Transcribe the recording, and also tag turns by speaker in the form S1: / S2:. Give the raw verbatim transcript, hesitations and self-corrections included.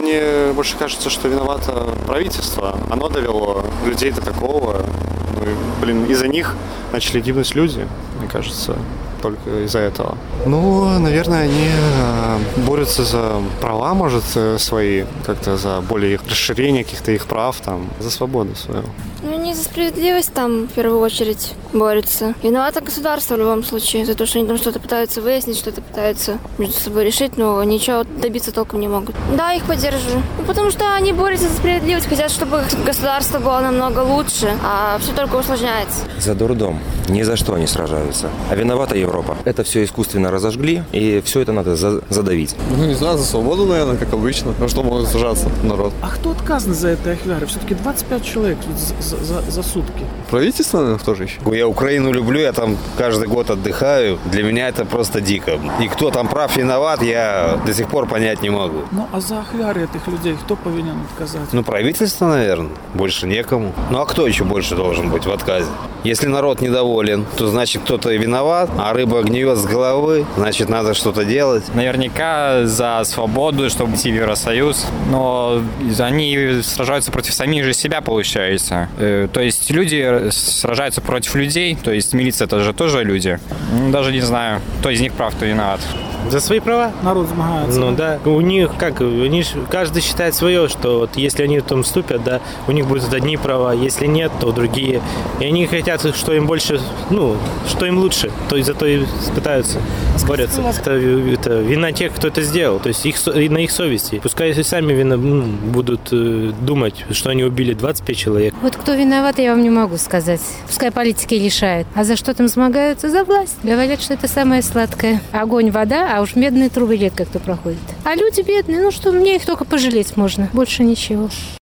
S1: мне больше кажется, что виновато правительство. Оно довело людей до такого. Ну, и, блин, из-за них начали гибнуть люди, мне кажется, только из-за этого. Ну, наверное, они борются за права, может, свои, как-то за более их расширение каких-то их прав, там, за свободу свою.
S2: Ну, они за справедливость там, в первую очередь, борются. Виновато государство в любом случае, за то, что они там что-то пытаются выяснить, что-то пытаются между собой решить, но ничего добиться толком не могут. Да, их поддерживаю. Ну, потому что они борются за справедливость, хотят, чтобы государство было намного лучше, а все только усложняется.
S3: За дурдом. Ни за что они сражаются. А виновата Европа. Это все искусственно разожгли, и все это надо за- задавить.
S4: Ну, не знаю, за свободу, наверное, как обычно. На что может сражаться народ?
S5: А кто отказан за это, Ахвяры? Все-таки двадцать пять человек за, за, за сутки.
S4: Правительство, наверное, кто же еще?
S6: Я Украину люблю, я там каждый год отдыхаю. Для меня это просто дико. И кто там прав, виноват, я до сих пор понять не могу.
S5: Ну, а за Ахвяры этих людей кто повинен отказать?
S6: Ну, правительство, наверное. Больше некому. Ну, а кто еще больше должен быть в отказе? Если народ недоволен, то значит кто-то и виноват, а рыба гниет с головы, значит надо что-то делать.
S7: Наверняка за свободу, чтобы идти в Евросоюз, но они сражаются против самих же себя, получается. То есть люди сражаются против людей, то есть милиция это же тоже люди. Даже не знаю, кто из них прав, кто виноват.
S8: За свои права?
S5: Народ змагается.
S8: Ну да. У них как, они, каждый считает свое, что вот если они там вступят, да, у них будут одни права, если нет, то другие. И они хотят, что им больше, ну, что им лучше, то и зато и пытаются борются. Это, это вина тех, кто это сделал, то есть их, на их совести. Пускай и сами вина, ну, будут э, думать, что они убили двадцать пять человек.
S9: Вот кто виноват, я вам не могу сказать. Пускай политики решают. А за что там змагаются? За власть. Говорят, что это самое сладкое. Огонь, вода, а уж медные трубы редко кто проходит. А люди бедные, ну что, мне их только пожалеть можно. Больше ничего.